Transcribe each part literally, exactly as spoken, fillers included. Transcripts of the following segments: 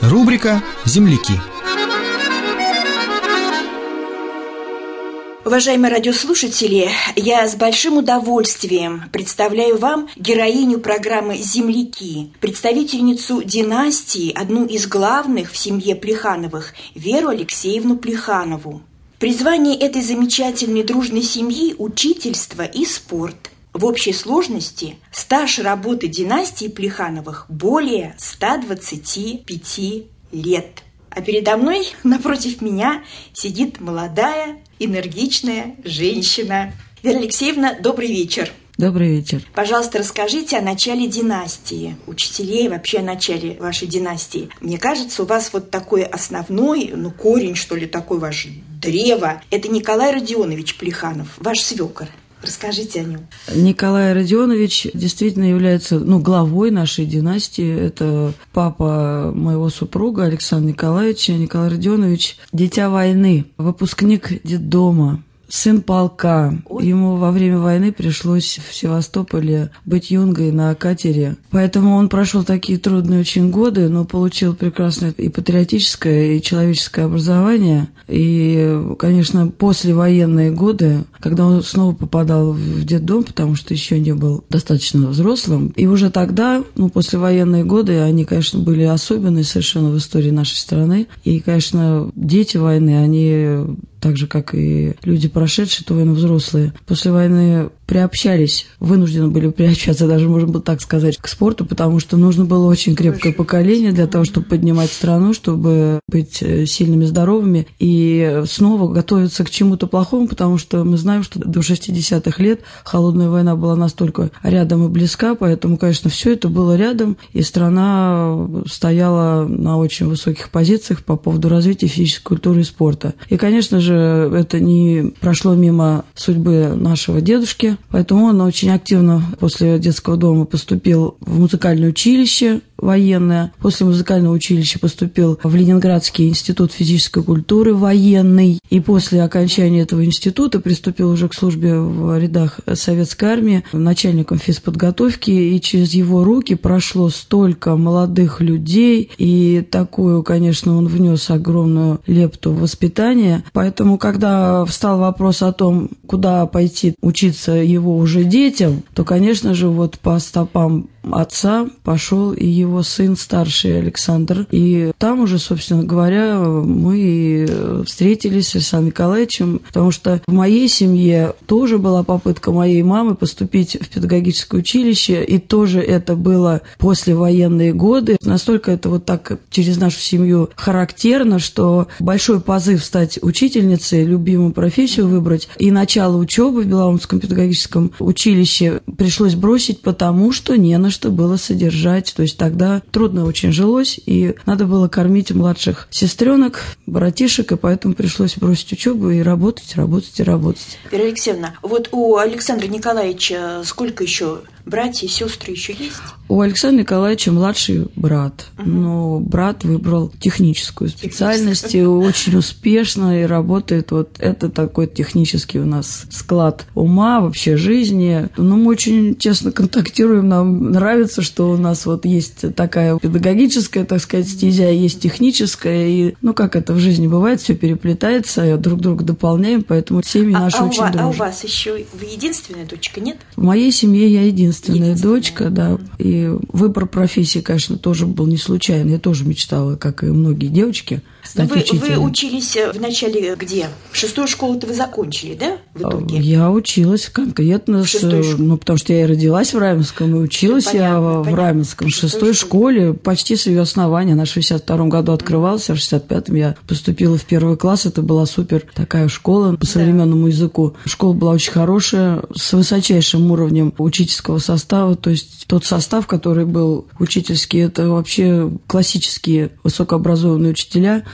Рубрика «Земляки». Уважаемые радиослушатели, я с большим удовольствием представляю вам героиню программы «Земляки», представительницу династии, одну из главных в семье Плехановых, Веру Алексеевну Плеханову. Призвание этой замечательной дружной семьи – учительство и спорт. В общей сложности стаж работы династии Плехановых более ста двадцати пяти лет. А передо мной, напротив меня, сидит молодая, энергичная женщина. Вера Алексеевна, добрый вечер. Добрый вечер. Пожалуйста, расскажите о начале династии, учителей, вообще о начале вашей династии. Мне кажется, у вас вот такой основной, ну, корень, что ли, такой ваш древо. Это Николай Родионович Плеханов, ваш свекор. Расскажите о нем. Николай Родионович действительно является ну, главой нашей династии. Это папа моего супруга Александра Николаевича. Николай Родионович – дитя войны, выпускник детдома, сын полка. Ой. Ему во время войны пришлось в Севастополе быть юнгой на катере. Поэтому он прошел такие трудные очень годы, но получил прекрасное и патриотическое, и человеческое образование. И, конечно, послевоенные годы, когда он снова попадал в детдом, потому что еще не был достаточно взрослым, и уже тогда, ну, послевоенные годы, они, конечно, были особенные совершенно в истории нашей страны. И, конечно, дети войны, они, так же, как и люди, прошедшие эту войну, взрослые, после войны приобщались, вынуждены были приобщаться, даже можно было так сказать, к спорту, потому что нужно было очень крепкое поколение для того, чтобы поднимать страну, чтобы быть сильными, здоровыми и снова готовиться к чему-то плохому, потому что мы знаем, что до шестидесятых лет холодная война была настолько рядом и близка, поэтому, конечно, все это было рядом, и страна стояла на очень высоких позициях по поводу развития физической культуры и спорта. И, конечно же, это не прошло мимо судьбы нашего дедушки, поэтому он очень активно после детского дома поступил в музыкальное училище военное. После музыкального училища поступил в Ленинградский институт физической культуры военный. И после окончания этого института приступил уже к службе в рядах Советской армии начальником физподготовки. И через его руки прошло столько молодых людей. И такую, конечно, он внес огромную лепту в воспитание. Поэтому, когда встал вопрос о том, куда пойти учиться его уже детям, то, конечно же, вот по стопам отца пошел и его сын старший Александр. И там уже, собственно говоря, мы встретились с Александром Николаевичем, потому что в моей семье тоже была попытка моей мамы поступить в педагогическое училище, и тоже это было послевоенные годы. Настолько это вот так через нашу семью характерно, что большой позыв стать учительницей, любимую профессию выбрать, и начало учебы в Белоомском педагогическом училище пришлось бросить, потому что не на что было содержать. То есть тогда трудно очень жилось, и надо было кормить младших сестренок, братишек, и поэтому пришлось бросить учебу и работать, работать и работать. Вера Алексеевна, вот у Александра Николаевича сколько еще братья и сестры еще есть? У Александра Николаевича младший брат, угу. но брат выбрал техническую специальность, и очень успешно и работает. Вот это такой технический у нас склад ума, вообще жизни. Но мы очень честно контактируем, нам нравится, что у нас вот есть такая педагогическая, так сказать, стезя, есть техническая, и, ну, как это в жизни бывает, все переплетается, друг друга дополняем, поэтому семьи а, наши а очень у вас, дружат. А у вас еще вы единственная дочка, нет? В моей семье я единственная, единственная. дочка, да, mm-hmm. и выбор профессии, конечно, тоже был не случайный. Я тоже мечтала, как и многие девочки, стать вы, учителем. Вы учились вначале где? Шестую школу-то вы закончили, да, в итоге? Я училась конкретно, с, ну, потому что я и родилась в Раменском, и училась понятно, я в понятно. Раменском, в шестой школе, школе, почти с ее основания. Она в шестьдесят втором году открывалась, а в шестьдесят пятом я поступила в первый класс. Это была супер такая школа по современному да. языку. Школа была очень хорошая, с высочайшим уровнем учительского состава, то есть тот состав, который был учительский, это вообще классические высокообразованные учителя.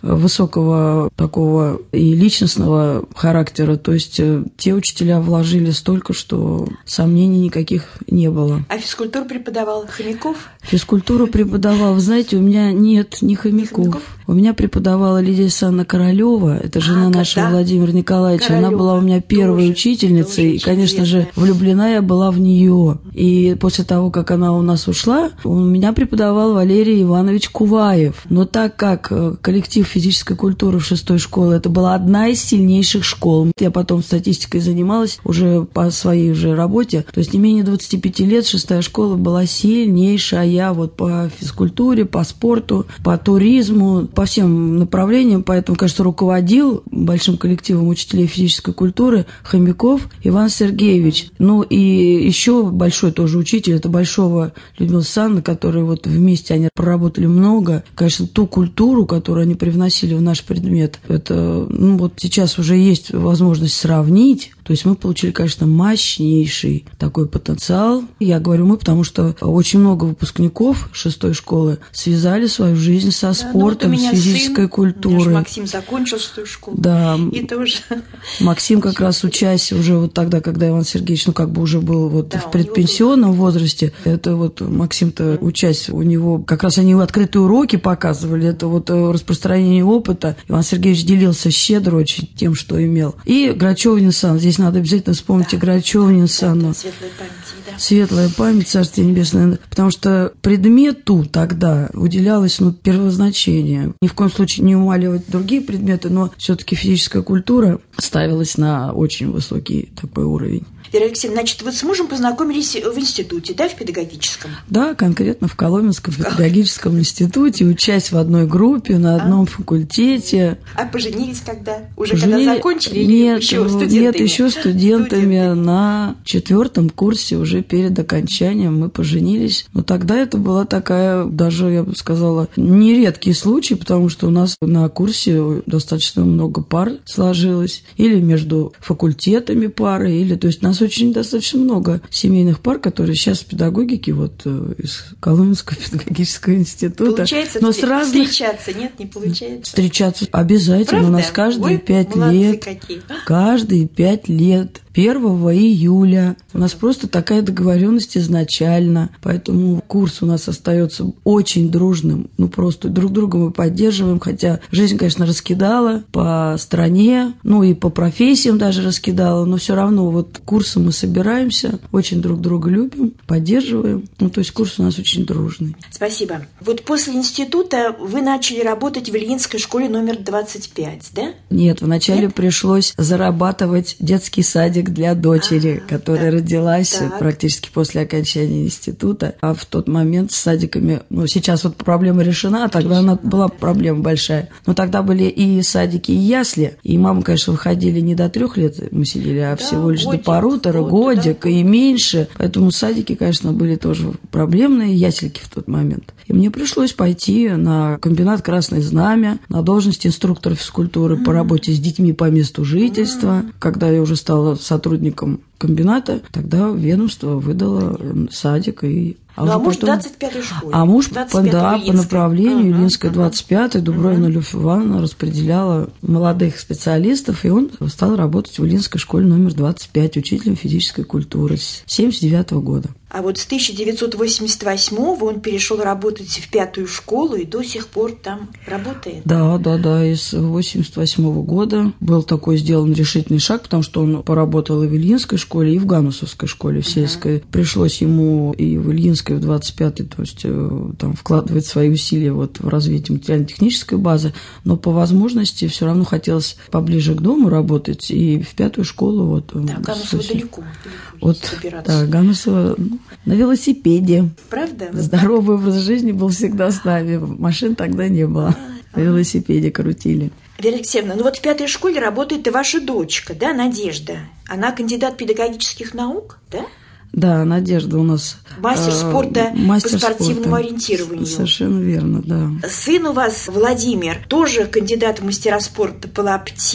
высокого такого и личностного характера. То есть те учителя вложили столько, что сомнений никаких не было. А физкультуру преподавал Хомяков? Физкультуру преподавал. Вы знаете, у меня нет ни Хомяков. Хомяков? У меня преподавала Лидия Александровна Королева, это жена а, нашего да. Владимира Николаевича. Королёва. Она была у меня первой тоже, учительницей, тоже и, конечно интересно. же, влюблена я была в нее. И после того, как она у нас ушла, у меня преподавал Валерий Иванович Куваев. Но так как коллектив физической культуры в шестой школе, это была одна из сильнейших школ. Я потом статистикой занималась уже по своей уже работе. То есть не менее двадцати пяти лет шестая школа была сильнейшая вот по физкультуре, по спорту, по туризму, по всем направлениям. Поэтому, конечно, руководил большим коллективом учителей физической культуры Хомяков Иван Сергеевич. Ну и еще большой тоже учитель, это Большого Людмила Александровна, которые вот вместе они проработали много. Конечно, ту культуру, которую они привносили в наш предмет, это, ну вот сейчас уже есть возможность сравнить. То есть мы получили, конечно, мощнейший такой потенциал. Я говорю мы, потому что очень много выпускников шестой школы связали свою жизнь со спортом, да, ну вот с физической сын, культурой. У меня же Максим закончил шестую школу. Да. И тоже. Максим как раз учась уже вот тогда, когда Иван Сергеевич, ну как бы уже был вот да, в предпенсионном был... возрасте. Это вот Максим-то учась, у него как раз они открытые уроки показывали, это вот распространение опыта. Иван Сергеевич делился щедро очень тем, что имел. И Грачёва Сан, здесь надо обязательно вспомнить да. Грачёву Нинсану. Да, светлая память, да. Светлая память, Царствие Небесное. Потому что предмету тогда уделялось ну, первозначение. Ни в коем случае не умаливать другие предметы, но все-таки физическая культура ставилась на очень высокий такой уровень. Вера Алексеевна, значит, вы с мужем познакомились в институте, да, в педагогическом? Да, конкретно в Коломенском педагогическом институте, учась в одной группе, на одном а? факультете. А поженились когда? Уже Поженили... когда закончили или нет, еще студентами? Нет, еще студентами на четвертом курсе, уже перед окончанием мы поженились. Но тогда это была такая, даже, я бы сказала, нередкий случай, потому что у нас на курсе достаточно много пар сложилось. Или между факультетами пары, или, то есть, нас очень достаточно много семейных пар, которые сейчас в педагогике, вот из Коломенского педагогического института. Получается но с разных... встречаться? Нет, не получается? Встречаться обязательно. Правда? У нас каждые пять лет. Какие. Каждые пять лет. первого июля. У нас просто такая договоренность изначально. Поэтому курс у нас остается очень дружным. Ну, просто друг друга мы поддерживаем. Хотя жизнь, конечно, раскидала по стране, ну и по профессиям даже раскидала. Но все равно вот курсы мы собираемся, очень друг друга любим, поддерживаем. Ну, то есть курс у нас очень дружный. Спасибо. Вот после института вы начали работать в Ильинской школе номер двадцать пять, да? Нет, вначале Нет? пришлось зарабатывать детский садик для дочери, а, которая да. родилась так. практически после окончания института. А в тот момент с садиками, ну, сейчас вот проблема решена, а тогда она была проблема большая. Но тогда были и садики, и ясли. И мамы, конечно, выходили не до трех лет, мы сидели, а да, всего лишь годик, до полутора, год, годик да, и меньше. Поэтому садики, конечно, были тоже проблемные, ясельки в тот момент. И мне пришлось пойти на комбинат «Красное знамя», на должность инструктора физкультуры mm-hmm. по работе с детьми по месту жительства. Mm-hmm. Когда я уже стала сотрудником комбината, тогда ведомство выдало садик и... А, ну, а муж в двадцать пятой школе. А муж, да, по направлению uh-huh, Ильинская двадцать пятая, Дубровина uh-huh. Любовь Ивановна распределяла молодых специалистов, и он стал работать в Ильинской школе номер двадцать пять, учителем физической культуры с семьдесят девятого года. А вот с тысяча девятьсот восемьдесят восьмого он перешел работать в пятую школу и до сих пор там работает. Да, да, да. И с восемьдесят восьмого года был такой сделан решительный шаг, потому что он поработал и в Ильинской школе, и в Гамусовской школе, в сельской. Uh-huh. Пришлось ему и в Ильинской, и в двадцать пятой, то есть там вкладывать свои усилия вот в развитие материально-технической базы, но по возможности все равно хотелось поближе к дому работать, и в пятую школу вот. Да, Гамусово далеко. Вот, да, Гамусово на велосипеде. Правда? Здоровый образ жизни был всегда с нами. Машин тогда не было. На велосипеде крутили. Вера Алексеевна, ну вот в пятой школе работает и ваша дочка, да, Надежда. Она кандидат педагогических наук, да? Да, Надежда у нас... Мастер спорта э, мастер по спортивному спорта. ориентированию. Совершенно верно, да. Сын у вас, Владимир, тоже кандидат в мастера спорта по лапте.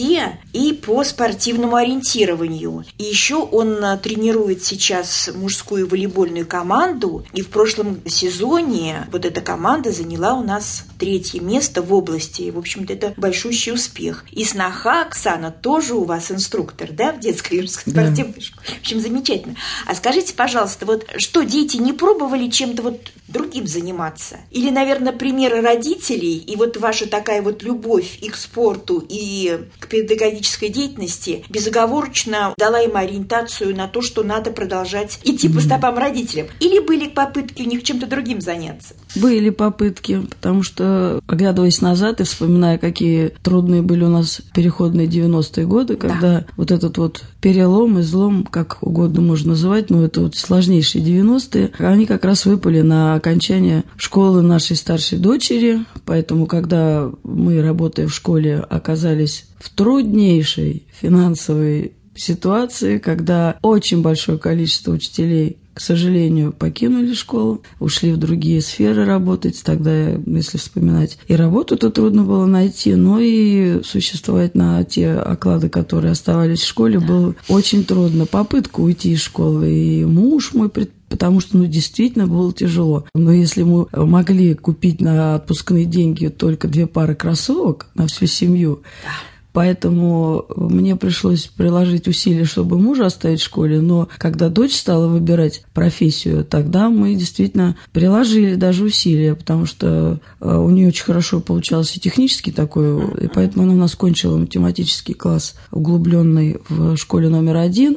и по спортивному ориентированию. И еще он тренирует сейчас мужскую волейбольную команду, и в прошлом сезоне вот эта команда заняла у нас третье место в области. И, в общем-то, это большущий успех. И сноха Оксана тоже у вас инструктор, да, в детской юношеской спортивной да. школе. В общем, замечательно. А скажите, пожалуйста, вот что, дети не пробовали чем-то вот другим заниматься? Или, наверное, примеры родителей и вот ваша такая вот любовь и к спорту, и к педагогической деятельности безоговорочно дала им ориентацию на то, что надо продолжать идти mm-hmm. по стопам родителям? Или были попытки у них чем-то другим заняться? Были попытки, потому что, оглядываясь назад и вспоминая, какие трудные были у нас переходные девяностые годы, когда да. вот этот вот перелом, излом, как угодно можно называть, но это вот сложнейшие девяностые, они как раз выпали на окончание школы нашей старшей дочери, поэтому, когда мы, работая в школе, оказались в труднейшей финансовой ситуации, когда очень большое количество учителей, к сожалению, покинули школу, ушли в другие сферы работать. Тогда, если вспоминать, и работу-то трудно было найти, но и существовать на те оклады, которые оставались в школе, да. было очень трудно. Попытка уйти из школы, и муж мой предприниматель, потому что, ну, действительно было тяжело. Но если мы могли купить на отпускные деньги только две пары кроссовок на всю семью, да. Поэтому мне пришлось приложить усилия, чтобы мужа оставить в школе. Но когда дочь стала выбирать профессию, тогда мы действительно приложили даже усилия, потому что у нее очень хорошо получался и технический такой, и поэтому она у нас кончила математический класс углубленный в школе номер один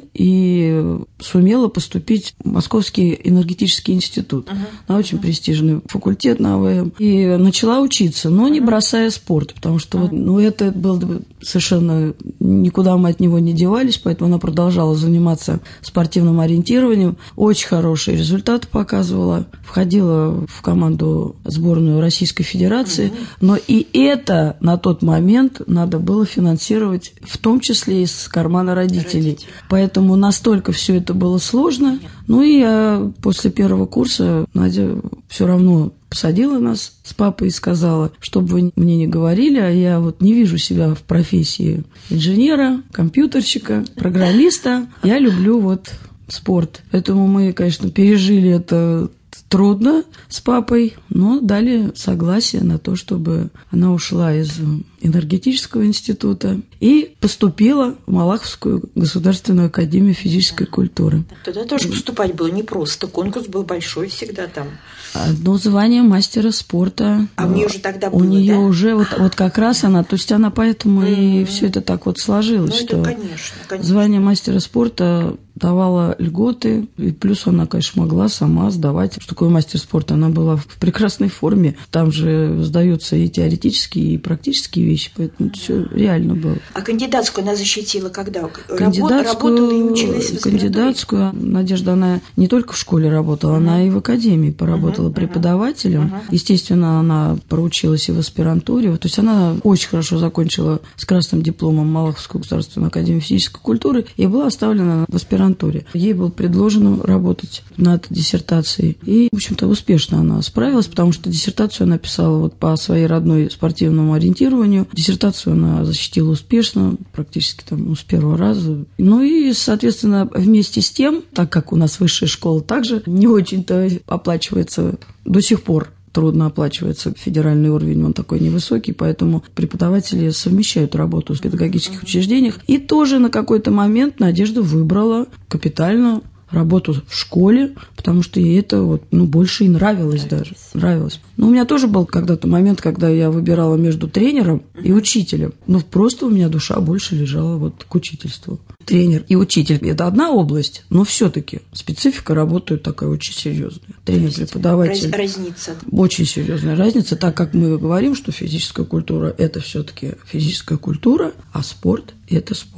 и сумела поступить в Московский энергетический институт, uh-huh. на очень престижный факультет на АВМ. И начала учиться, но не бросая спорт, потому что вот, ну, это был совершенно никуда мы от него не девались, поэтому она продолжала заниматься спортивным ориентированием. Очень хорошие результаты показывала. Входила в команду сборную Российской Федерации. Mm-hmm. Но и это на тот момент надо было финансировать, в том числе из кармана родителей. Родители. Поэтому настолько все это было сложно. Нет. Ну и я после первого курса, Надя все равно посадила нас с папой и сказала, чтобы вы мне не говорили, а я вот не вижу себя в профессии инженера, компьютерщика, программиста. Я люблю вот спорт. Поэтому мы, конечно, пережили это трудно с папой, но дали согласие на то, чтобы она ушла из энергетического института и поступила в Малаховскую государственную академию физической культуры. Тогда тоже поступать было непросто. Конкурс был большой всегда там. Одно звание мастера спорта. А у нее уже тогда было, У нее да? уже вот, вот как раз она, то есть она поэтому mm-hmm. и все это так вот сложилось, ну, что это, конечно, конечно. звание мастера спорта давала льготы, и плюс она, конечно, могла сама сдавать. Что такое мастер спорта? Она была в прекрасной форме. Там же сдаются и теоретические, и практические вещи, поэтому все реально было. А кандидатскую она защитила когда? Кандидатскую, работала и училась в кандидатскую. Надежда, она не только в школе работала, uh-huh. она и в академии поработала uh-huh. преподавателем. Uh-huh. Естественно, она проучилась и в аспирантуре. То есть она очень хорошо закончила с красным дипломом Малаховскую государственную академию физической культуры и была оставлена в аспирантуре. Ей было предложено работать над диссертацией. И, в общем-то, успешно она справилась, потому что диссертацию она писала вот по своей родной спортивному ориентированию. Диссертацию она защитила успешно, практически там, ну, с первого раза. Ну и, соответственно, вместе с тем, так как у нас высшая школа также не очень-то оплачивается до сих пор, трудно оплачивается федеральный уровень, он такой невысокий, поэтому преподаватели совмещают работу в педагогических учреждениях. И тоже на какой-то момент Надежда выбрала капитально работу в школе, потому что ей это вот, ну, больше и нравилось, нравилось даже. Нравилось. Но у меня тоже был когда-то момент, когда я выбирала между тренером и учителем. Ну, просто у меня душа больше лежала вот к учительству. Тренер и учитель – это одна область, но все-таки специфика работы такая очень серьезная. Тренер-преподаватель. Разница. Очень серьезная разница, так как мы говорим, что физическая культура – это все-таки физическая культура, а спорт – это спорт.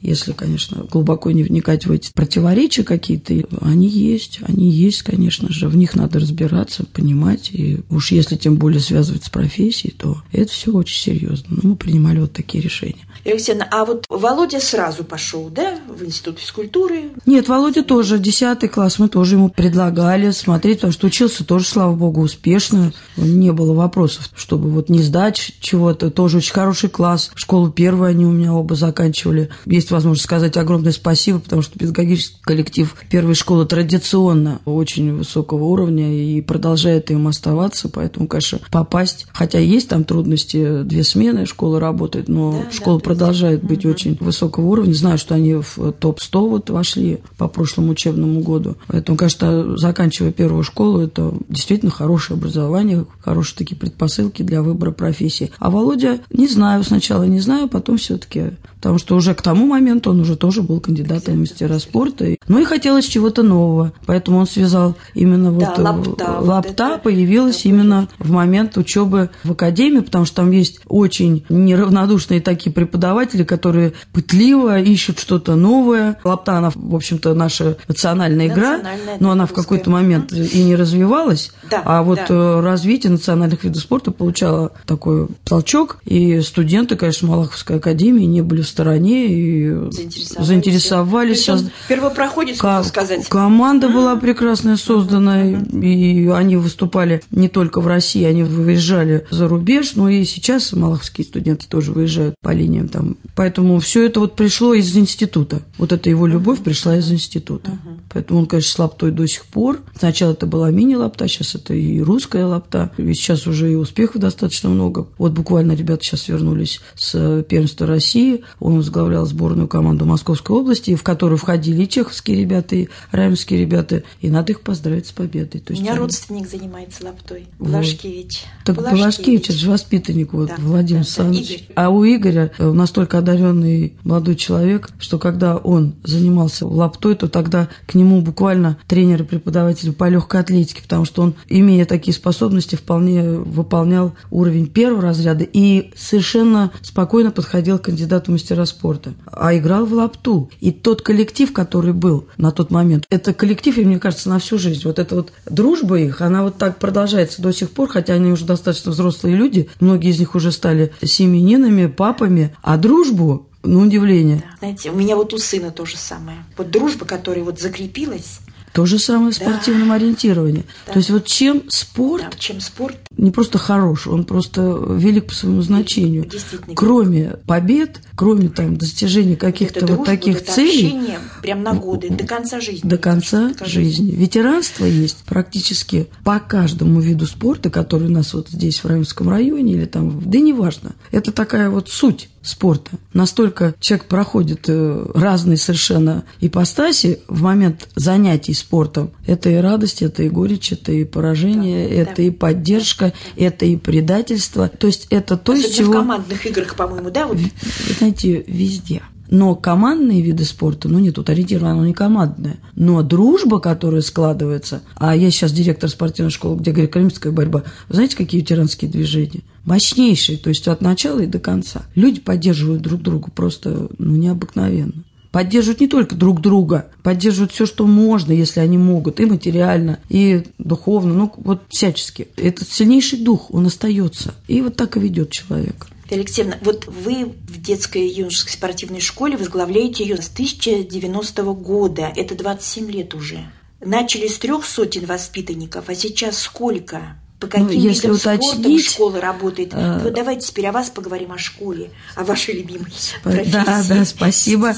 если, конечно, глубоко не вникать в эти противоречия какие-то, они есть, они есть, конечно же, в них надо разбираться, понимать, и уж если тем более связывать с профессией, то это все очень серьезно. Но мы принимали вот такие решения. Алексеевна, а вот Володя сразу пошел, да, в институт физкультуры? Нет, Володя тоже, десятый класс, мы тоже ему предлагали смотреть, потому что учился тоже, слава богу, успешно, не было вопросов, чтобы вот не сдать чего-то, тоже очень хороший класс, школу первую они у меня оба заканчивали. Есть возможность сказать огромное спасибо, потому что педагогический коллектив первой школы традиционно очень высокого уровня и продолжает им оставаться, поэтому, конечно, попасть, хотя есть там трудности, две смены, школа работает, но да, школа да, продолжает да. быть угу. очень высокого уровня. Знаю, что они в топ сто вот вошли по прошлому учебному году. Поэтому, конечно, заканчивая первую школу, это действительно хорошее образование, хорошие такие предпосылки для выбора профессии. А Володя, не знаю, сначала не знаю, потом все-таки, потому что уже к тому моменту он уже тоже был кандидатом в мастера спорта. Ну и хотелось чего-то нового. Поэтому он связал именно вот да, лапта, лапта вот появилась это именно в момент учебы в академии, потому что там есть очень неравнодушные такие преподаватели, которые пытливо ищут что-то новое. Лапта, она, в общем-то, наша национальная игра, национальная, но она в какой-то момент mm-hmm. и не развивалась, да, а вот да. развитие национальных видов спорта получало такой толчок, и студенты, конечно, Малаховской академии не были в стороне и заинтересовались. заинтересовались. То есть первопроходец, Ко- можно сказать. Команда mm-hmm. была прекрасная создана, mm-hmm. и они выступали не только в России, они выезжали за рубеж, но и сейчас малаховские студенты тоже выезжают по линиям там. Поэтому все это вот пришло из института. Вот эта его любовь uh-huh. пришла из института. Uh-huh. Поэтому он, конечно, с лаптой до сих пор. Сначала это была мини-лапта, сейчас это и русская лапта. И сейчас уже и успехов достаточно много. Вот буквально ребята сейчас вернулись с первенства России. Он возглавлял сборную команду Московской области, в которую входили и чеховские ребята, и раменские ребята. И надо их поздравить с победой. То У есть меня они... родственник занимается лаптой. Вот. Блажкевич. Так Блажкевич, это же воспитанник вот, да, Владимир да, Александрович. да, Игорь. А у Игоря настолько одаренный молодой человек, что когда он занимался лаптой, то тогда к нему буквально тренер и преподаватель по легкой атлетике, потому что он, имея такие способности, вполне выполнял уровень первого разряда и совершенно спокойно подходил к кандидату в мастера спорта. А играл в лапту. И тот коллектив, который был на тот момент, это коллектив, и мне кажется, на всю жизнь. Вот эта вот дружба их, она вот так продолжается до сих пор, хотя они уже достаточно взрослые люди, многие из них уже стали семьянинами, папами, а дружбу, на удивление. Да. Знаете, у меня вот у сына то же самое. Вот дружба, которая вот закрепилась. То же самое в спортивном да. ориентировании. Да. То есть вот чем спорт, да, чем спорт не просто хорош, он просто велик по своему значению. Кроме побед, кроме там достижения каких-то вот, вот таких это целей. Общение прям на годы, до конца жизни. До конца жизни. Ветеранство есть практически по каждому виду спорта, который у нас вот здесь в Раменском районе или там, да неважно. Это такая вот суть спорта. Настолько человек проходит разные совершенно ипостаси в момент занятий спортом. Это и радость, это и горечь, это и поражение, да, это да. и поддержка, да. это и предательство. То есть это то, из чего... в командных играх, по-моему, да? Вот. Вы знаете, везде. Но командные виды спорта, ну нет, тут ориентировано, оно не командное. Но дружба, которая складывается, а я сейчас директор спортивной школы, где греко-римская борьба, вы знаете, какие ветеранские движения? Мощнейшие, то есть от начала и до конца. Люди поддерживают друг друга просто ну, необыкновенно. Поддерживают не только друг друга, поддерживают все, что можно, если они могут, и материально, и духовно, ну вот всячески. Этот сильнейший дух, он остается, и вот так и ведет человек. Алексеевна, вот вы в детской и юношеской спортивной школе возглавляете ее с тысяча девяностого года, это двадцать семь лет уже. Начали с трех сотен воспитанников, а сейчас сколько? По каким ну, видам спорта школа работает? А... Вот давайте теперь о вас поговорим, о школе, о вашей любимой профессии. Да, да, спасибо.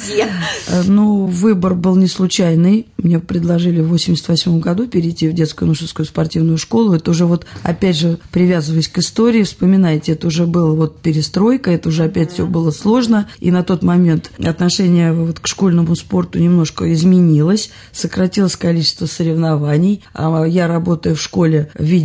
Ну, выбор был не случайный. Мне предложили в восемьдесят восьмом году перейти в детскую юношескую спортивную школу. Это уже вот, опять же, привязываясь к истории, вспоминайте, это уже была вот перестройка, это уже опять mm-hmm. все было сложно. И на тот момент отношение вот к школьному спорту немножко изменилось, сократилось количество соревнований. А я, работая в школе, видела это все.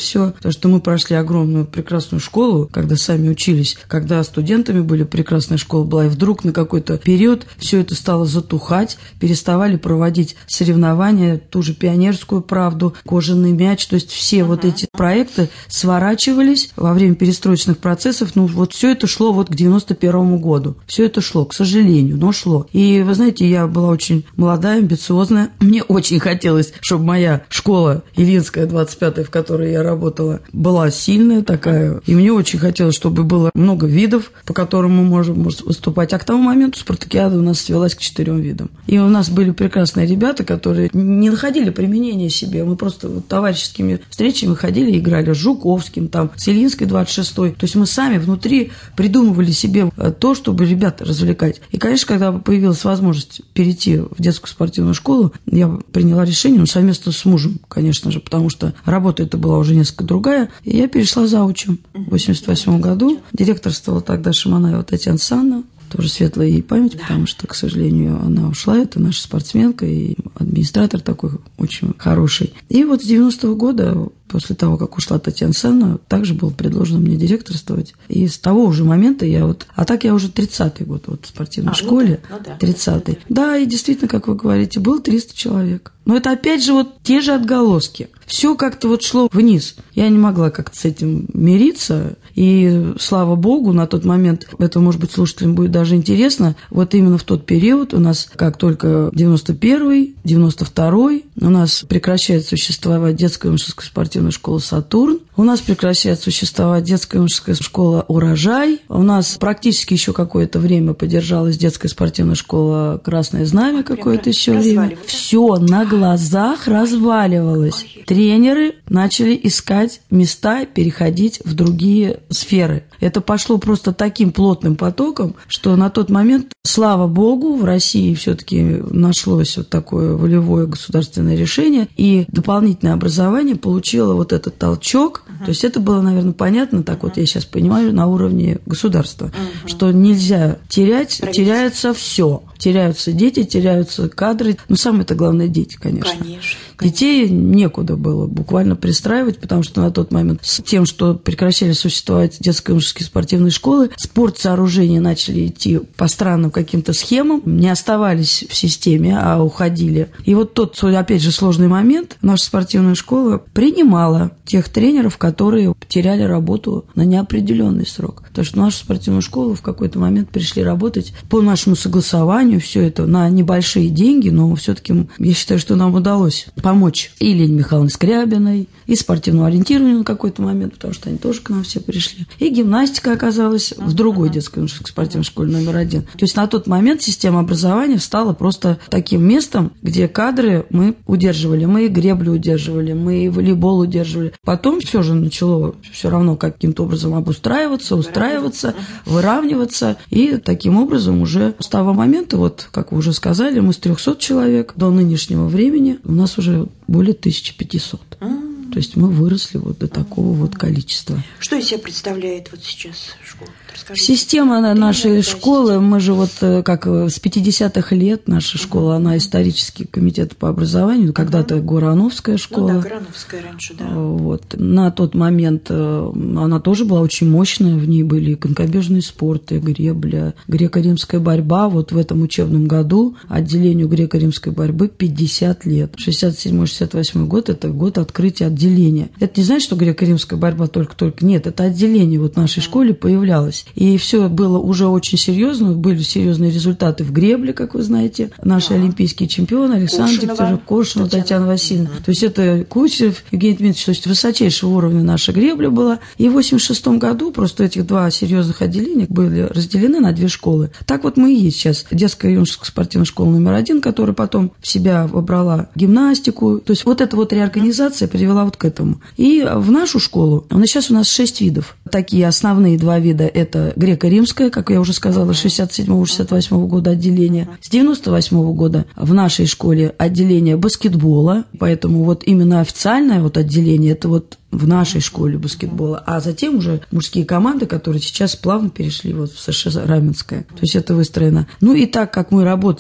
все, потому что мы прошли огромную прекрасную школу, когда сами учились, когда студентами были, прекрасная школа была, и вдруг на какой-то период все это стало затухать, переставали проводить соревнования, ту же пионерскую правду, кожаный мяч, то есть все uh-huh. вот эти проекты сворачивались во время перестроечных процессов, ну вот все это шло вот к девяносто первому году, все это шло, к сожалению, но шло. И вы знаете, я была очень молодая, амбициозная, мне очень хотелось, чтобы моя школа Ильинская, двадцать пятая, в которой я работала, была сильная такая, и мне очень хотелось, чтобы было много видов, по которым мы можем выступать, а к тому моменту спартакиада у нас свелась к четырем видам. И у нас были прекрасные ребята, которые не находили применения себе, мы просто вот товарищескими встречами ходили и играли с Жуковским, там, с Ильинской двадцать шестой, то есть мы сами внутри придумывали себе то, чтобы ребят развлекать. И, конечно, когда появилась возможность перейти в детскую спортивную школу, я приняла решение, ну, совместно с мужем, конечно же, потому что работа это была уже несколько другая, и я перешла заучем в восемьдесят восьмом году. Директорствовала тогда Шаманаева Татьяна Санна, тоже светлая ей память, да. Потому что, к сожалению, она ушла, это наша спортсменка и администратор такой очень хороший. И вот с девяностого года, после того, как ушла Татьяна Санна, также было предложено мне директорствовать. И с того уже момента я вот... А так я уже тридцатый год вот в спортивной а, школе. Ну да, ну да, тридцатый. Да, и действительно, как вы говорите, было триста человек. Но это опять же вот те же отголоски. Все как-то вот шло вниз. Я не могла как-то с этим мириться. И слава богу, на тот момент, это, может быть, слушателям будет даже интересно, вот именно в тот период у нас, как только девяносто первый, девяносто второй, у нас прекращает существовать детская юношеская спортивная школа «Сатурн», у нас прекращает существовать детская юношеская школа «Урожай», у нас практически еще какое-то время поддержалась детская спортивная школа «Красное знамя», какое-то еще время. Все на глазах разваливалось. Тренеры начали искать места, переходить в другие сферы. Это пошло просто таким плотным потоком, что на тот момент, слава богу, в России все-таки нашлось вот такое волевое государственное решение, и дополнительное образование получило вот этот толчок. Uh-huh. То есть это было, наверное, понятно, так uh-huh. вот я сейчас понимаю, на уровне государства, uh-huh. что нельзя терять, теряется все. Теряются дети, теряются кадры. Но самое-то главное – дети, конечно. Конечно. Детей некуда было буквально пристраивать, потому что на тот момент с тем, что прекращали существовать детско-юношеские спортивные школы, спортсооружения начали идти по странным каким-то схемам, не оставались в системе, а уходили. И вот тот, опять же, сложный момент, наша спортивная школа принимала тех тренеров, которые потеряли работу на неопределенный срок. Потому что в нашу спортивную школу в какой-то момент пришли работать по нашему согласованию, все это на небольшие деньги, но все-таки я считаю, что нам удалось помочь и Лене Михайловне Скрябиной, и спортивному ориентированию на какой-то момент, потому что они тоже к нам все пришли. И гимнастика оказалась в другой детской спортивной школе номер один. То есть на тот момент система образования стала просто таким местом, где кадры мы удерживали. Мы и греблю удерживали, мы и волейбол удерживали. Потом все же начало все равно каким-то образом обустраиваться, устраиваться, выравниваться. И таким образом уже с того момента, вот как вы уже сказали, мы с трехсот человек до нынешнего времени у нас уже более тысячи пятисот. То есть мы выросли вот до такого вот количества. Что из себя представляет вот сейчас школа? Расскажите. Система нашей школы, мы же вот как с пятидесятых лет наша uh-huh. школа, она исторический комитет по образованию, uh-huh. когда-то Горановская школа. Ну да, Горановская раньше, да. Вот. На тот момент она тоже была очень мощная, в ней были конькобежные спорты, гребля, греко-римская борьба. Вот в этом учебном году отделению греко-римской борьбы пятьдесят лет. шестьдесят седьмой шестьдесят восьмой год – это год открытия отделения. Это не значит, что греко-римская борьба только-только. Нет, это отделение вот в нашей школе появлялось. И все было уже очень серьезно, были серьезные результаты в гребле, как вы знаете. Наши а. олимпийские чемпионы Александр Дегтярев, Коршунова, Татьяна, Татьяна Васильевна. Угу. То есть это Кучеров, Евгений Дмитриевич, то есть высочайшего уровня наша гребля была. И в восемьдесят шестом году просто этих два серьезных отделения были разделены на две школы. Так вот мы и есть сейчас. Детская юношеская спортивная школа номер один, которая потом в себя вобрала гимнастику. То есть вот эта вот реорганизация привела вот к этому. И в нашу школу, у нас сейчас у нас шесть видов. Такие основные два вида – это греко-римская, как я уже сказала, шестьдесят седьмого шестьдесят восьмого года отделение. С девяносто восьмого года в нашей школе отделение баскетбола, поэтому вот именно официальное вот отделение – это вот в нашей школе баскетбола, а затем уже мужские команды, которые сейчас плавно перешли вот в США Раменское. То есть это выстроено. Ну и так как мы работаем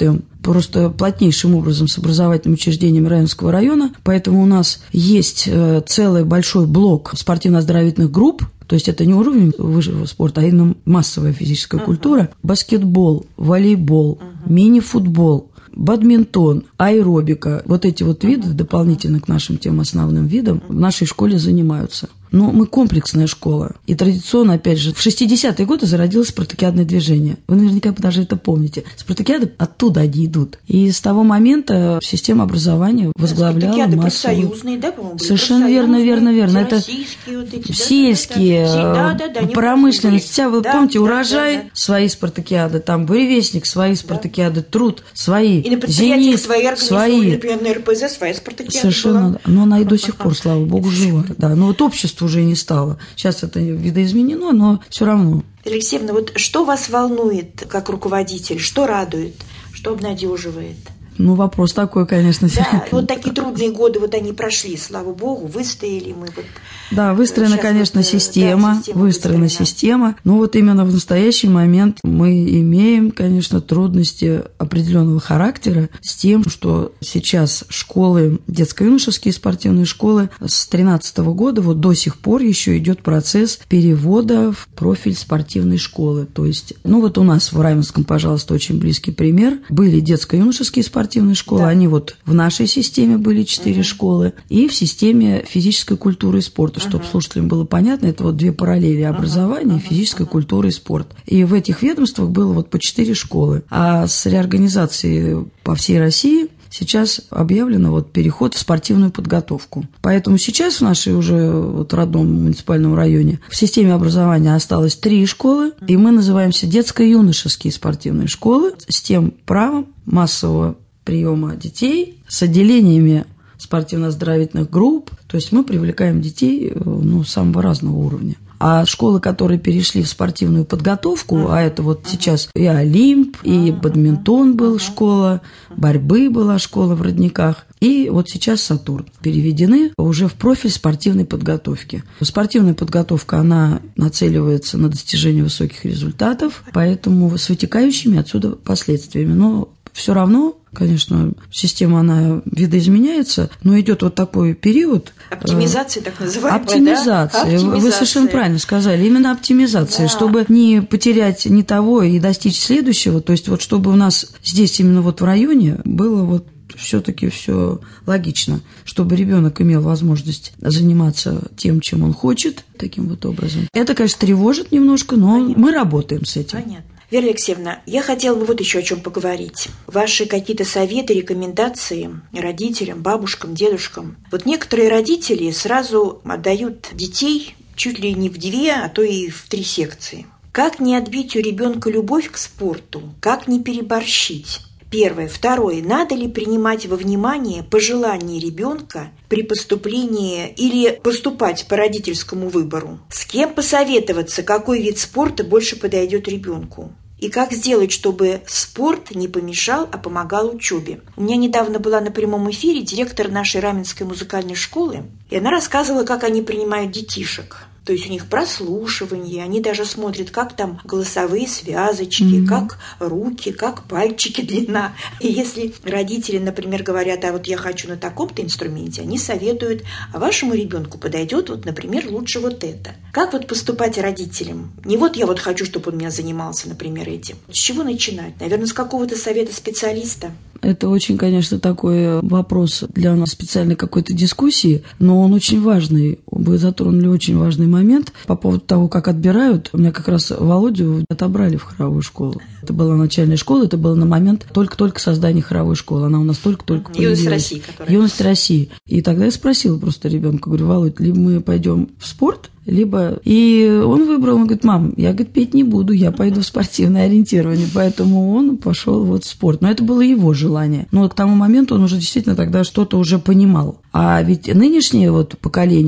просто плотнейшим образом с образовательными учреждениями Раменского района, поэтому у нас есть целый большой блок спортивно-оздоровительных групп. То есть это не уровень высшего спорта, а именно массовая физическая uh-huh. культура. Баскетбол, волейбол, uh-huh. мини-футбол, бадминтон, аэробика. Вот эти вот виды, дополнительно к нашим тем основным видам, в нашей школе занимаются. Но мы комплексная школа. И традиционно, опять же, в шестидесятые годы зародилось спартакиадное движение. Вы наверняка даже это помните. Спартакиады оттуда они идут. И с того момента система образования возглавляла спартакиады массовую... профсоюзные, да, по-моему, были? Совершенно верно, верно, верно. Это вот эти, сельские, да, да, да, да, промышленность. Вся, вы да, помните, да, урожай, да, да. свои спартакиады, там буревестник, свои спартакиады, да. труд, свои, и на предприятиях зенит, свои организовали, например, на эр пэ зэ своя спартакиада совершенно, была. но она и до сих пор, слава богу, жива. Да, но вот общество уже не стало. Сейчас это видоизменено, но все равно. Алексеевна, вот что вас волнует как руководитель, что радует, что обнадеживает? Ну, вопрос такой, конечно. Да, вот такие трудные годы, вот они прошли, слава богу, выстояли мы. Вот. Да, выстроена, Сейчас конечно, вот, система, да, система выстроена выстроена. система. Но вот именно в настоящий момент мы имеем, конечно, трудности определенного характера с тем, что сейчас школы, детско-юношеские спортивные школы с тринадцатого года вот до сих пор еще идет процесс перевода в профиль спортивной школы. То есть, ну вот у нас в Раменском, пожалуйста, очень близкий пример. Были детско-юношеские спортивные школы, да. Они вот в нашей системе были четыре uh-huh. школы, и в системе физической культуры и спорта, чтобы uh-huh. слушателям было понятно, это вот две параллели образования, uh-huh. физической uh-huh. культуры и спорта. И в этих ведомствах было вот по четыре школы. А с реорганизацией по всей России сейчас объявлено вот переход в спортивную подготовку. Поэтому сейчас в нашей уже вот родном муниципальном районе в системе образования осталось три школы, и мы называемся детско-юношеские спортивные школы с тем правом массового приема детей с отделениями спортивно-оздоровительных групп. То есть мы привлекаем детей ну, самого разного уровня. А школы, которые перешли в спортивную подготовку, uh-huh. а это вот uh-huh. сейчас и Олимп, и uh-huh. бадминтон был uh-huh. школа, борьбы была школа в Родниках, и вот сейчас Сатурн, переведены уже в профиль спортивной подготовки. Спортивная подготовка, она нацеливается на достижение высоких результатов, поэтому с вытекающими отсюда последствиями. Но все равно, конечно, система, она видоизменяется, но идет вот такой период. Оптимизация, так называемая, оптимизация. Да? Оптимизация. Вы совершенно правильно сказали. Именно оптимизация, да. Чтобы не потерять ни того и достичь следующего. То есть вот чтобы у нас здесь именно вот в районе было вот все-таки все логично, чтобы ребенок имел возможность заниматься тем, чем он хочет, таким вот образом. Это, конечно, тревожит немножко, но Понятно. Мы работаем с этим. Понятно. Вера Алексеевна, я хотела бы вот еще о чем поговорить. Ваши какие-то советы, рекомендации родителям, бабушкам, дедушкам. Вот некоторые родители сразу отдают детей чуть ли не в две, а то и в три секции. Как не отбить у ребенка любовь к спорту? Как не переборщить? Первое. Второе. Надо ли принимать во внимание пожелания ребенка при поступлении или поступать по родительскому выбору? С кем посоветоваться, какой вид спорта больше подойдет ребенку? И как сделать, чтобы спорт не помешал, а помогал учебе? У меня недавно была на прямом эфире директор нашей Раменской музыкальной школы, и она рассказывала, как они принимают детишек. То есть у них прослушивание, они даже смотрят, как там голосовые связочки, mm-hmm. как руки, как пальчики, длина. И если родители, например, говорят, а вот я хочу на таком-то инструменте, они советуют, а вашему ребенку подойдет, вот, например, лучше вот это. Как вот поступать родителям? Не вот я вот хочу, чтобы он у меня занимался, например, этим. С чего начинать? Наверное, с какого-то совета специалиста? Это очень, конечно, такой вопрос для нас специальной какой-то дискуссии, но он очень важный. Вы затронули очень важный момент по поводу того, как отбирают. У меня как раз Володю отобрали в хоровую школу. Это была начальная школа, это было на момент только-только создания хоровой школы. Она у нас только-только появилась. Юность России, которая... Юность России. И тогда я спросила просто ребенка, говорю, Володь, либо мы пойдем в спорт, либо... И он выбрал, он говорит, мам, я, говорит, петь не буду, я пойду в спортивное ориентирование. Поэтому он пошел вот в спорт. Но это было его желание. Но к тому моменту он уже действительно тогда что-то уже понимал. А ведь нынешнее вот поколение,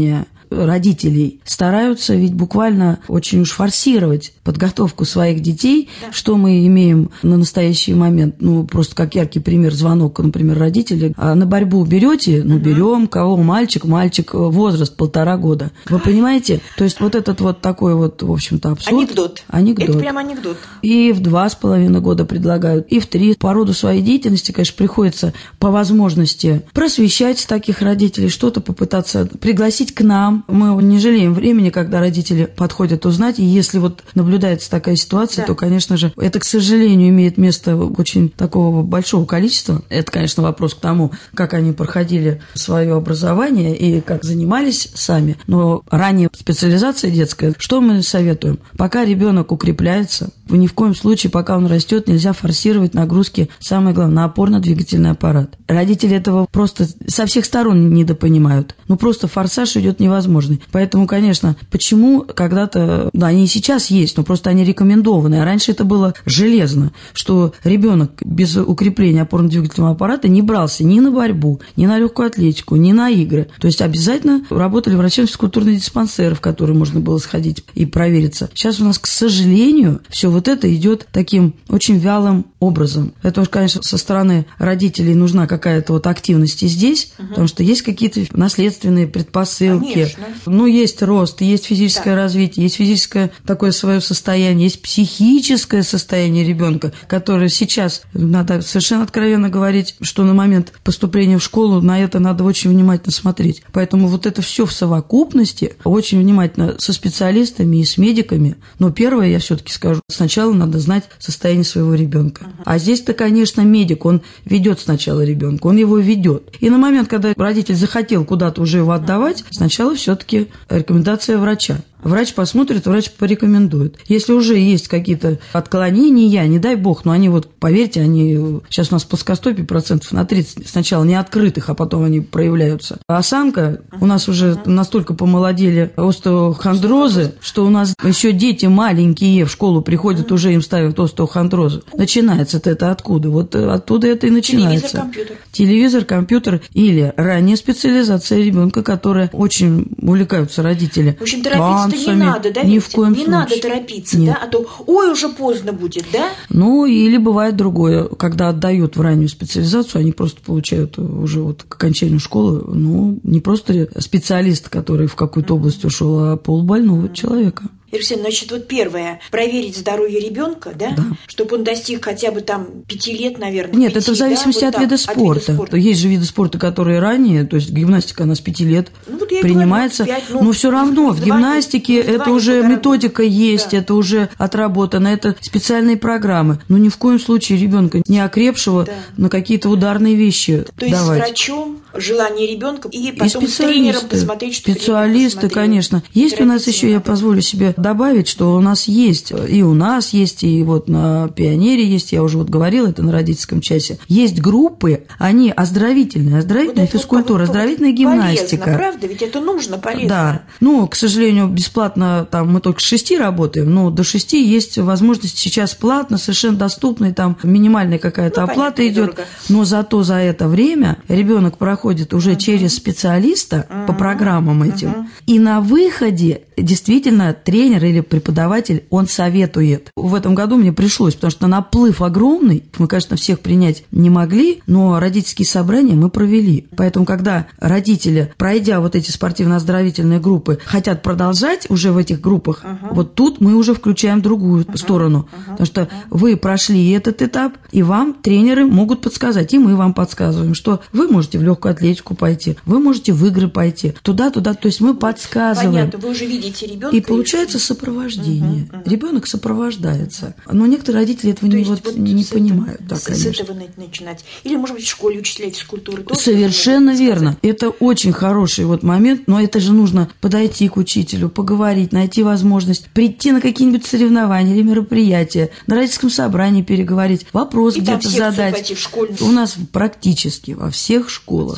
родителей стараются ведь буквально очень уж форсировать подготовку своих детей, да. Что мы имеем на настоящий момент, ну, просто как яркий пример, звонок, например, родителей, а на борьбу берете, ну, берем, кого, мальчик, мальчик, возраст полтора года. Вы понимаете? То есть вот этот вот такой вот, в общем-то, абсурд. Анекдот. Анекдот. Это прям анекдот. И в два с половиной года предлагают, и в три. По роду своей деятельности, конечно, приходится по возможности просвещать таких родителей, что-то попытаться пригласить к нам. Мы не жалеем времени, когда родители подходят узнать, и если вот наблюдается такая ситуация, да. То, конечно же, это, к сожалению, имеет место очень такого большого количества. Это, конечно, вопрос к тому, как они проходили свое образование и как занимались сами. Но ранее специализация детская, что мы советуем? Пока ребенок укрепляется, ни в коем случае, пока он растет, нельзя форсировать нагрузки, самое главное, на опорно-двигательный аппарат. Родители этого просто со всех сторон недопонимают. Ну, просто форсаж идет невозможный. Поэтому, конечно, почему когда-то, да, они и сейчас есть, но просто они рекомендованы. А раньше это было железно, что ребенок без укрепления опорно-двигательного аппарата не брался ни на борьбу, ни на легкую атлетику, ни на игры. То есть обязательно работали врачами физкультурных диспансеров, в которые можно было сходить и провериться. Сейчас у нас, к сожалению, все вот это идет таким очень вялым образом. Это уж, конечно, со стороны родителей нужна какая-то вот активность и здесь, угу. Потому что есть какие-то наследственные предпосылки. Конечно. Ну, есть рост, есть физическое да. развитие, есть физическое такое свое состояние, есть психическое состояние ребенка, которое сейчас, надо совершенно откровенно говорить, что на момент поступления в школу на это надо очень внимательно смотреть. Поэтому вот это все в совокупности, очень внимательно со специалистами и с медиками. Но первое, я все-таки скажу, сначала надо знать состояние своего ребенка. Uh-huh. А здесь-то, конечно, медик, он ведет сначала ребенка, он его ведет. И на момент, когда родитель захотел куда-то уже его отдавать, uh-huh. сначала все-таки рекомендация врача. Врач посмотрит, врач порекомендует. Если уже есть какие-то отклонения, не дай бог, но они вот, поверьте, они сейчас у нас в плоскостопии процентов на тридцать сначала не открытых, а потом они проявляются. А осанка, у нас уже настолько помолодели остеохондрозы, что у нас еще дети маленькие в школу приходят, уже им ставят остеохондрозы. Начинается-то это откуда? Вот оттуда это и начинается. Телевизор, компьютер. Телевизор, компьютер или ранняя специализация ребенка, которая очень увлекаются родители. В общем, торопиться не надо, да? Ни в коем не случае. надо торопиться, Нет. да? А то, ой, уже поздно будет, да? Ну, или бывает другое, когда отдают в раннюю специализацию, они просто получают уже вот к окончанию школы, ну, не просто специалист, который в какую-то область ушел, а полубольного mm-hmm. человека. Ирина, значит, вот первое, проверить здоровье ребенка, да? Да. Чтобы он достиг хотя бы там пяти лет, наверное. Нет, пяти, это в зависимости да? от, вот вида так, спорта. от вида спорта. Есть же виды спорта, которые ранее, то есть гимнастика, она с пяти лет ну, вот принимается, говорю, пять, ну, но все равно в гимнастике это уже методика есть, да. это уже отработано, это специальные программы. Но ни в коем случае ребенка не окрепшего да. на какие-то ударные вещи то давать. есть с врачом желание ребенка и потом и с тренером посмотреть, что специалисты, конечно. Есть у нас еще, я позволю себе добавить, что у нас есть, и у нас есть, и вот на Пионере есть, я уже вот говорила, это на родительском часе, есть группы, они оздоровительные, оздоровительная вот физкультура, оздоровительная гимнастика. Полезно, правда? Ведь это нужно, полезно. Да. Ну, к сожалению, бесплатно там мы только с шести работаем, но до шести есть возможность сейчас платно, совершенно доступно, там минимальная какая-то ну, оплата идет, дорого. Но зато за это время ребенок проходит уже uh-huh. через специалиста uh-huh. по программам этим, uh-huh. и на выходе действительно тренер или преподаватель, он советует. В этом году мне пришлось, потому что наплыв огромный, мы, конечно, всех принять не могли, но родительские собрания мы провели. Поэтому, когда родители, пройдя вот эти спортивно-оздоровительные группы, хотят продолжать уже в этих группах, uh-huh. вот тут мы уже включаем другую uh-huh. сторону. Uh-huh. Потому что uh-huh. вы прошли этот этап, и вам тренеры могут подсказать, и мы вам подсказываем, что вы можете в легкую атлетику пойти, вы можете в игры пойти, туда-туда, то есть мы подсказываем. Понятно, вы уже видите ребенка. И получается сопровождение. Uh-huh. Uh-huh. Ребенок сопровождается. Но некоторые родители этого не, вот, вот не понимают. Да, с, с этого начинать. Или, может быть, в школе учителя физкультуры тоже. Совершенно верно. Это очень хороший вот момент, но это же нужно подойти к учителю, поговорить, найти возможность прийти на какие-нибудь соревнования или мероприятия, на родительском собрании переговорить, вопрос и где-то задать. В школьную. У нас практически во всех школах, во всех школах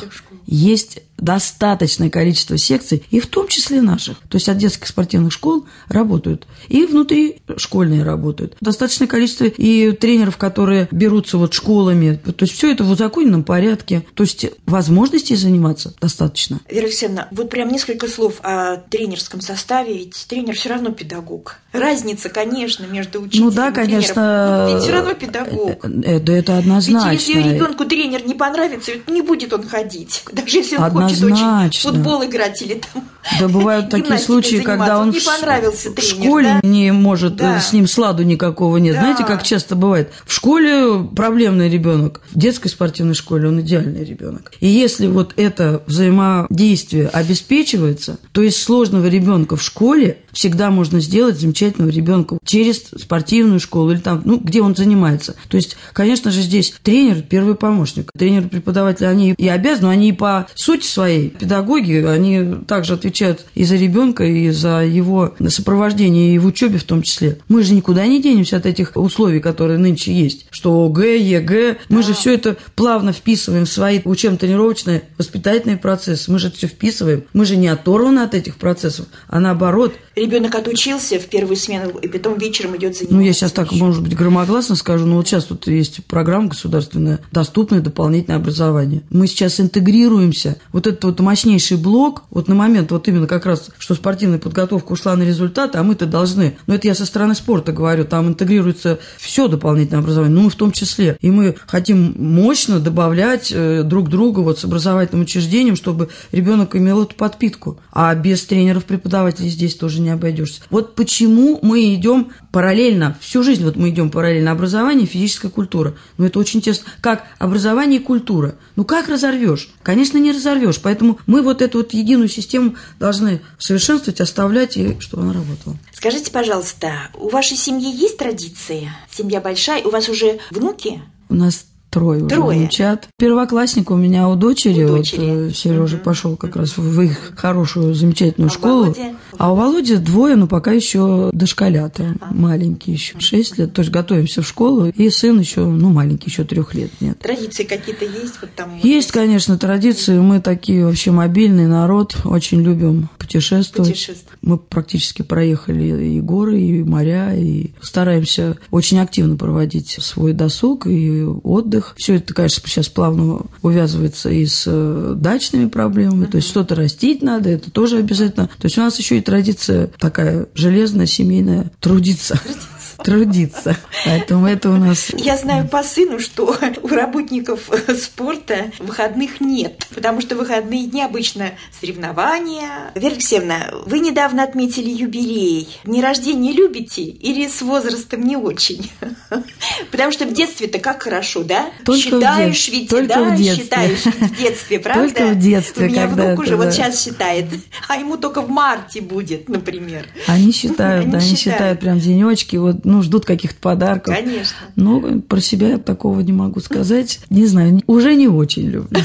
есть достаточное количество секций, и в том числе наших. То есть от детских спортивных школ работают, и внутри школьные работают. Достаточное количество и тренеров, которые берутся вот школами. То есть все это в узаконенном порядке. То есть возможностей заниматься достаточно. Вера Алексеевна, вот прям несколько слов о тренерском составе, ведь тренер все равно педагог. Разница, конечно, между учителем ну, да, и тренером. конечно, Ведь все равно педагог. Это, это однозначно. Ведь если ребенку тренер не понравится, не будет он ходить. Даже если он однозначно. хочет очень футбол играть или там. Да бывают такие случаи, когда он не понравился в тренер, школе да? не может, да. с ним сладу никакого нет. Да. Знаете, как часто бывает? В школе проблемный ребенок, в детской спортивной школе он идеальный ребенок. И если вот это взаимодействие обеспечивается, то из сложного ребенка в школе всегда можно сделать замечательного ребенка через спортивную школу или там, ну, где он занимается. То есть, конечно же, здесь тренер – первый помощник. Тренер, преподаватель, они и обязаны, они и по сути своей педагоги, они также отвечают и за ребенка, и за его сопровождение, и в учебе в том числе. Мы же никуда не денемся от этих условий, которые нынче есть, что ОГЭ, ЕГЭ. Мы да. же все это плавно вписываем в свои учебно-тренировочные воспитательные процессы. Мы же это все вписываем. Мы же не оторваны от этих процессов, а наоборот. Ребенок отучился в первую смену, и потом вечером идет заниматься. Ну, я сейчас так, может быть, громогласно скажу, но вот сейчас тут есть программа государственная «Доступное дополнительное образование». Мы сейчас интегрируемся. Вот этот вот мощнейший блок, вот на момент вот именно как раз, что спортивная подготовка ушла на результаты, а мы-то должны. Но это я со стороны спорта говорю, там интегрируется все дополнительное образование, ну, мы в том числе. И мы хотим мощно добавлять друг друга вот с образовательным учреждением, чтобы ребенок имел эту подпитку. А без тренеров-преподавателей здесь тоже не обойдешься. Вот почему мы идем параллельно, всю жизнь вот мы идем параллельно образование и физическая культура. Ну, это очень тесно. Как образование и культура? Ну, как разорвешь? Конечно, не разорвешь. Поэтому мы вот эту вот единую систему должны совершенствовать, оставлять, и чтобы она работала. Скажите, пожалуйста, у вашей семьи есть традиции? Семья большая, у вас уже внуки? У нас Трое, Трое. уже учат. Первоклассник у меня у дочери, у дочери. Вот Сережа угу. пошел как раз в их хорошую, замечательную а школу. Володя? А у Володи двое, но пока еще дошколята, а. маленькие еще, шесть лет, то есть готовимся в школу, и сын еще, ну, маленький, еще трех лет нет. Традиции какие-то есть? Вот там есть, конечно, традиции, мы такие вообще мобильный народ, очень любим путешествовать. Путешествовать. Мы практически проехали и горы, и моря, и стараемся очень активно проводить свой досуг и отдых. Все это, конечно, сейчас плавно увязывается и с дачными проблемами, uh-huh. то есть что-то растить надо, это тоже обязательно. То есть у нас еще и традиция такая железная, семейная, трудиться. Трудиться. Поэтому это у нас... Я знаю по сыну, что у работников спорта выходных нет, потому что выходные дни обычно соревнования. Вера Алексеевна, вы недавно отметили юбилей. Дни рождения любите или с возрастом не очень? Потому что в детстве-то как хорошо, да? Только считаешь ведь, да? Считаешь в детстве, правда? Только в детстве. У меня когда внук уже да. вот сейчас считает, а ему только в марте будет, например. Они считают, да, они считают прям денечки, вот, ну, ждут каких-то подарков. Конечно. Но про себя я такого не могу сказать. Не знаю, уже не очень люблю.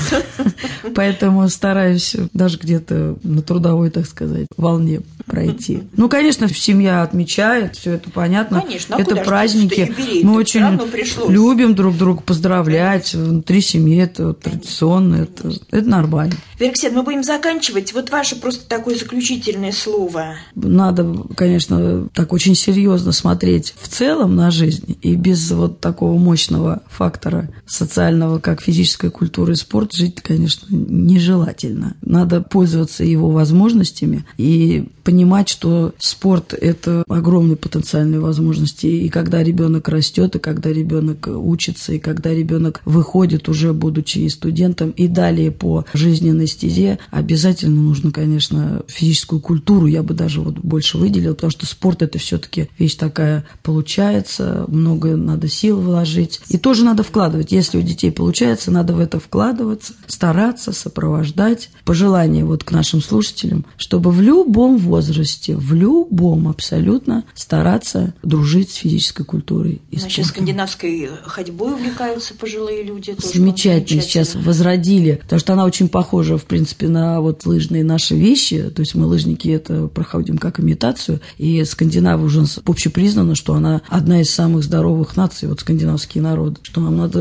Поэтому стараюсь даже где-то на трудовой, так сказать, волне пройти. Ну, конечно, семья отмечает, все это понятно. Конечно, это праздники. Мы очень любим друг друга поздравлять. Внутри семьи это традиционно, это, это нормально. Вера Алексеевна, мы будем заканчивать. Вот ваше просто такое заключительное слово. Надо, конечно, так очень серьезно смотреть в целом на жизнь, и без вот такого мощного фактора социального, как физическая культура и спорт, жить, конечно, нежелательно. Надо пользоваться его возможностями и понимать, что спорт – это огромные потенциальные возможности. И когда ребенок растет, и когда ребенок учится, и когда ребенок выходит, уже будучи и студентом, и далее по жизненной стезе, обязательно нужно, конечно, физическую культуру, я бы даже вот больше выделила, потому что спорт – это все-таки вещь такая, получается, много надо сил вложить. И тоже надо вкладывать. Если у детей получается, надо в это вкладываться, стараться, сопровождать. Пожелание вот к нашим слушателям, чтобы в любом возрасте, в любом абсолютно стараться дружить с физической культурой и спортом. Сейчас скандинавской ходьбой увлекаются пожилые люди. Замечательно сейчас возродили, потому что она очень похожа, в принципе, на вот лыжные наши вещи. То есть мы, лыжники, это проходим как имитацию. И скандинавы уже общепризнано, что она одна из самых здоровых наций, вот скандинавские народы, что нам надо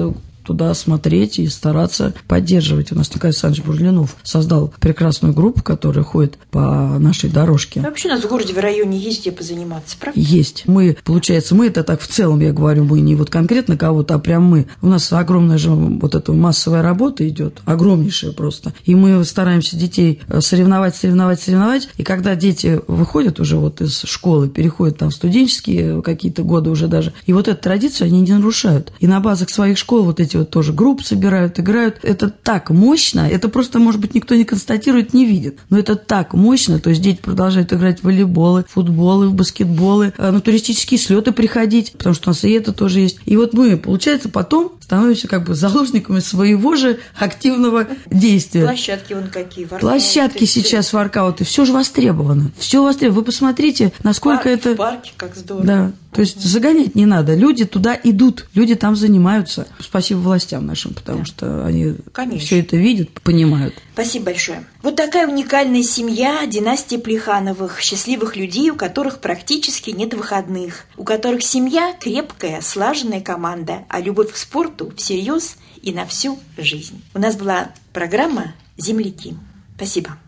туда смотреть и стараться поддерживать. У нас Николай Александрович Бурлинов создал прекрасную группу, которая ходит по нашей дорожке. Вообще у нас в городе, в районе есть где позаниматься, правда? Есть. Мы, получается, мы это так в целом, я говорю, мы не вот конкретно кого-то, а прям мы. У нас огромная же вот эта массовая работа идет, огромнейшая просто. И мы стараемся детей соревновать, соревновать, соревновать. И когда дети выходят уже вот из школы, переходят там в студенческие какие-то годы уже даже, и вот эту традицию они не нарушают. И на базах своих школ вот эти вот тоже группы собирают, играют. Это так мощно, это просто, может быть, никто не констатирует, не видит. Но это так мощно, то есть дети продолжают играть в волейболы, в футболы, в баскетболы, на туристические слеты приходить, потому что у нас и это тоже есть. И вот мы, получается, потом становимся как бы заложниками своего же активного действия. Площадки вон какие. Воркауты. Площадки сейчас, воркауты, все же востребовано. Все востребовано. Вы посмотрите, насколько Парк, это... В парке, как здорово. Да. То есть загонять не надо. Люди туда идут, люди там занимаются. Спасибо властям нашим, потому да. что они Конечно. все это видят, понимают. Спасибо большое. Вот такая уникальная семья, династия Плехановых, счастливых людей, у которых практически нет выходных, у которых семья крепкая, слаженная команда, а любовь к спорту всерьез и на всю жизнь. У нас была программа «Земляки». Спасибо.